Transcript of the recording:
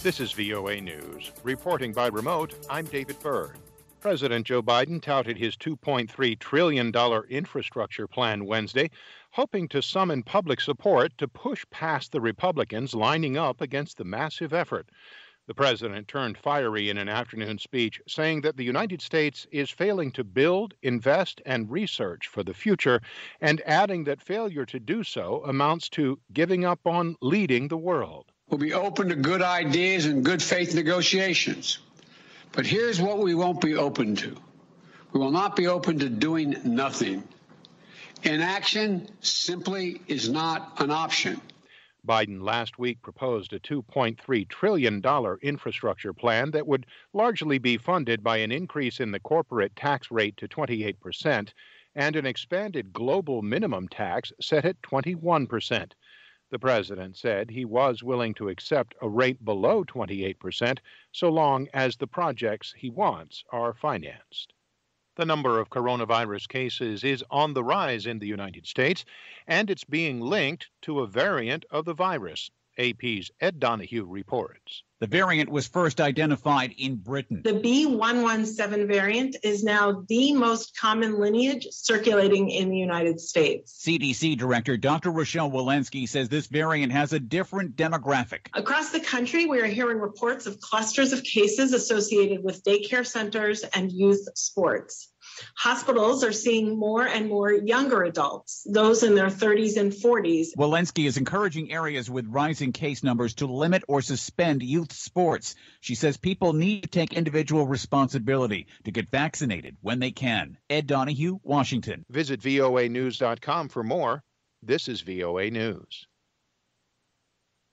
This is VOA News. Reporting by remote, I'm David Byrd. President Joe Biden touted his $2.3 trillion infrastructure plan Wednesday, hoping to summon public support to push past the Republicans lining up against the massive effort. The president turned fiery in an afternoon speech, saying that the United States is failing to build, invest, and research for the future, and adding that failure to do so amounts to giving up on leading the world. We'll be open to good ideas and good faith negotiations. But here's what we won't be open to. We will not be open to doing nothing. Inaction simply is not an option. Biden last week proposed a $2.3 trillion infrastructure plan that would largely be funded by an increase in the corporate tax rate to 28% and an expanded global minimum tax set at 21%. The president said he was willing to accept a rate below 28% so long as the projects he wants are financed. The number of coronavirus cases is on the rise in the United States, and it's being linked to a variant of the virus. AP's Ed Donahue reports. The variant was first identified in Britain. The B.1.1.7 variant is now the most common lineage circulating in the United States. CDC Director Dr. Rochelle Walensky says this variant has a different demographic. Across the country, we are hearing reports of clusters of cases associated with daycare centers and youth sports. Hospitals are seeing more and more younger adults, those in their 30s and 40s. Walensky is encouraging areas with rising case numbers to limit or suspend youth sports. She says people need to take individual responsibility to get vaccinated when they can. Ed Donahue, Washington. Visit voanews.com for more. This is VOA News.